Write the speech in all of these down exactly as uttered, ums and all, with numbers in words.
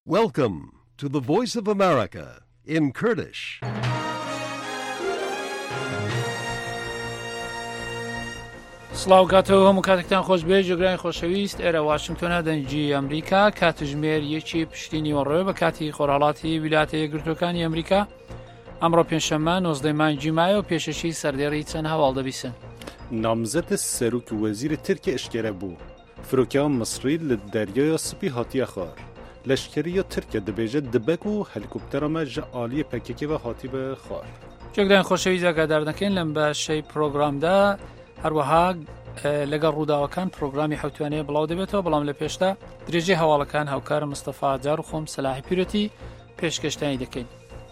Welcome to the Voice of America in Kurdish. سڵاو کاتەوە هەموو کاتێکتان خۆش بێ جێگرانی خۆشەویست ئێرە واشنگتۆنە دەنگی ئەمریکا کاتژمێر یەکی پشتینی وەڕۆیە بە کاتی خۆرهەڵاتی ویلایەتە یەکگرتووەکانی ئەمریکا ئەمڕۆ پێنجشەممە نۆزدەی مانگی مایە و پێشەشی سەردێڕی چەند هەواڵ دەبیسن. نامزد سەرۆک وەزیر ترکیە ئشکێرە بوو. فرۆکیان مصری لە دەریای سپی هاتیە خوار. لەشکریە ترکیە دەبێژە دبەک و هەلیکۆپتەرەمە ژە ئالیە پەکێکەوە هاتی بە خوار. جێگرانی خۆشەویست ئاگادار دەکەین لەم بەشەی پرۆگرامدا هەروەها لەگەڵ ڕووداوەکان پرۆگرامی حوتوانەیە بڵاو دەبێتەوە، بەڵام لە پێشدا درێژەی هەواڵەکان هاوکارە مستەفا جار و خۆم سەلاحی پیرەتی پێشکەشتانی دەکەین.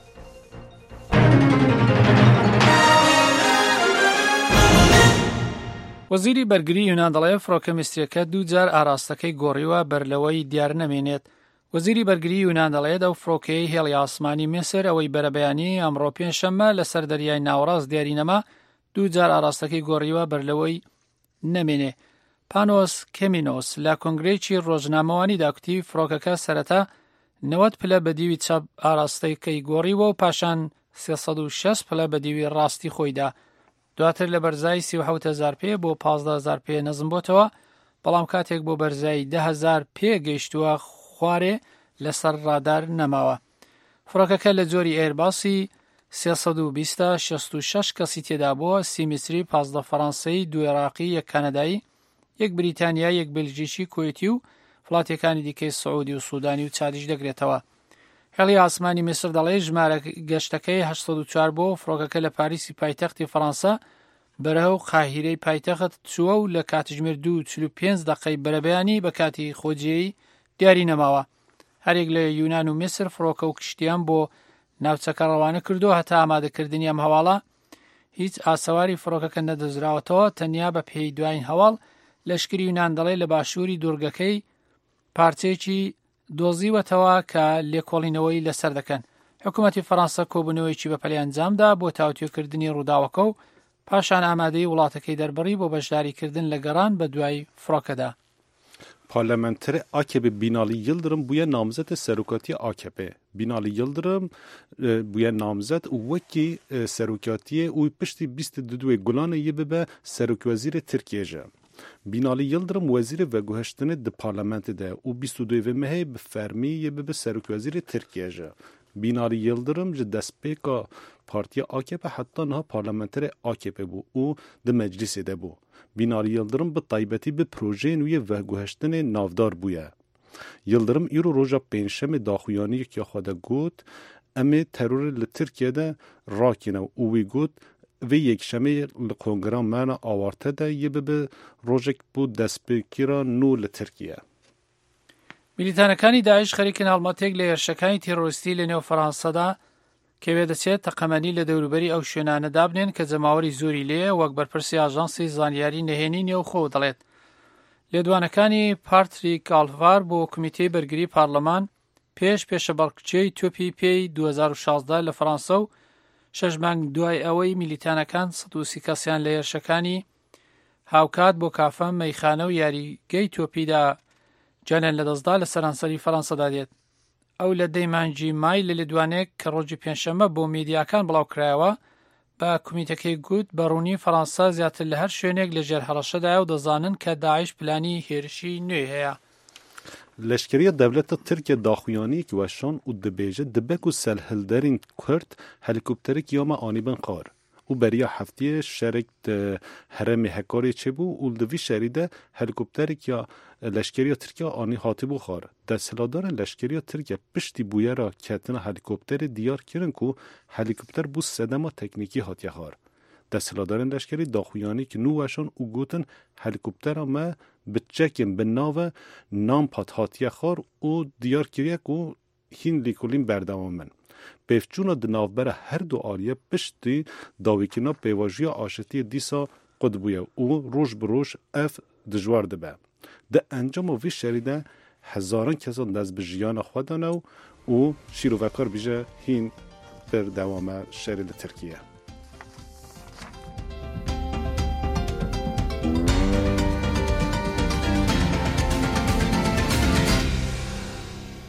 وەزیری بەرگری یونان دەڵێ فڕۆکە میستریەکە دوو جار ئاراستەکەی گۆڕیوە بەرلەوەی دیار نەمێنێت. وەزیری بەرگری یونان دەڵێت ئەو فڕۆکەی هێڵی ئاسمانی میسر ئەوەی بەرەبەیانی ئەمڕۆ پێنجشەممە لەسەر دەریای ناوەڕاست دیاری نەما دوو جار ئاراستەکەی گۆڕیوە بەرلەوەی نەمێنێ. پانۆس کەمینۆس لە کۆنگرێکی ڕۆژنامەوانی داکوتی فڕۆکەکە سەرەتا نەوەت پلە بە دیوی چەپ ئاراستەکەی گۆڕیوە و پاشان سێسەد و شەش پلە بە دیوی ڕاستی خۆیدا. دواتر لە بەرزای سی و حەوت هەزار پێ بۆ پانزدە هەزار پێ نەزم بۆتەوە، بەڵام کاتێک بۆ بەرزای دە هەزار پێ گەیشتووە خوارێ لەسەر ڕادار نەماوە. فڕۆکەکە لە جۆری ئێرباسی سێسەد و بیست شەست و شەش کەسی تێدا بووە، سی میسری، پانزدە فەڕەنسەی، دوو عێراقی، یەک کەنەدایی، یەک بریتانیا، یەک بلژیکی، کوێتی و وڵاتیەکانی دیکەی سعودی و سوودانی و چادیش دەگرێتەوە. هێڵی ئاسمانی میسر دەڵێ ژمارە گەشتەکەی هەشتاد و چوار بۆ فڕۆکەکە لە پاریسی پایتەختی فەڕەنسا بەرەو قاهیرەی پایتەخت چووە و لە کاتژمێر دوو و چل و پێنج دەقەی بەرەبەیانی بە کاتی خۆجیەی دیاری نەماوە. هەرێک لە یونان و میسر فڕۆکە و کشتیان بۆ ناوچەکە ڕەوانە کردو، هەتا ئامادەکردنی ئەم هەواڵە هیچ ئاسەواری فڕۆکەکە نەدەزراوەتەوە. تەنیا بە پێی دوایین هەواڵ لەشکری یونان دەڵێ لە باشووری دوورگەکەی پارچێکی دۆزیوەتەوە کە لێکۆڵینەوەی لەسەر دەکەن. حکوومەتی فەڕەنسا کۆبوونەوەیکی بەپەلی ئەنجامدا بۆ تاوتوێکردنی ڕووداوەکە و پاشان ئامادەی وڵاتەکەی دەربڕی بۆ بەشداریکردن لە گەڕان بە دوای فڕۆکەدا. Parlamenter A K P Binali Yıldırım bu ya namzet serokati A K P. Binali Yıldırım bu ya namzet veki serokatiye u pişti bist dudu Gulan'ı yebe serok veziri Türkiye'je. Binali Yıldırım veziri ve guheştini de parlamentede u bist dudu ve mehe fermi yebe serok veziri Türkiye'je. Binali Yıldırım ji despêka partiya A K P hatta niha parlamenter A K P bû û di meclisê de bû. Binali Yıldırım bi taybetî bi projeyên wê veguheştinê navdar bûye. Yıldırım îro roja pênjşemê daxuyaniyekî xwe de got em ê terorê li Tirkiyeyê rakîne û wî got vê yekşemê li Kongreya Mena Awarte de yê bibe rojek bû destpêkîra nû li Tirkiye. میلیتانەکانی داعش خەریکن هەڵمەتێک لە هێرشەکانی تێرۆریستی لە نێو فەڕەنسەدا کەوێ دەچێت تەقەمەنی لە دەوروبەری ئەو شوێنانە دابنێن کە جەماوەری زۆری لێیە، وەک بەرپرسی ئاژانسی زانیاری نهێنی نێوخۆ دەڵێت. لێدوانەکانی پارتریک ئالڤار بۆ کمیتەی بەرگری پارلەمان پێش پێشەبەڵکچەی تۆپی پێی دوو هەزار و شازدە لە فەڕەنسا و شەش مانگ دوای ئەوەی میلیتانەکان سەد و سی کەسیان لە هێرشەکانی هاوکات بۆ کافە مەیخانە و یاریگەی تۆپیدا جانیان لەدەستدا لە سەرانسەری فەڕەنسەدا دێت. ئەو لە دەی مانگی مای لە لێدوانێک کە ڕۆژی پێنجشەممە بۆ میدیاکان بڵاوکرایەوە بە کمیتەکەی گوت بەڕوونی فەڕەنسا زیاتر لە هەر شوێنێک لە ژێر هەڕەشەدایە و دەزانن کە داعش پلانی هێرشی نوێ هەیە. Leşkeriya devleta Tirkiye daxuyanî ki weşan û dibêje dibek û selhilderên Kurd helikopterek yama anîbin qar. û beriya heftiyê şerek di herêmê Hekarê çêbû û di vî şerî de helikopterek ya leşkeriya Tirkiye anî hatibû xar. Desthilatdarên leşkeriya Tirkiye piştî bûyera ketina helikopterê diyar kirin ku helikopter bû sedema teknîkî hatiye xar. Desthilatdarên leşkerî daxuyanî ki nû weşan û gotin helikoptera me bi çekên bi nave nampat hatiye xar û diyar kiriye ku hîn lêkolîn berdewam bin. Pevçûna di navbera her du aliye piştî dawîkirina pêvajiya aşitiyê dîsa qut bûye û roj bi roj ev dijwar dibe. Di encama vî şerî de hezaran kesan dest bi jiyana xwe dane û şîrovekar bîje hîn bir dewame şerê li Tirkiye.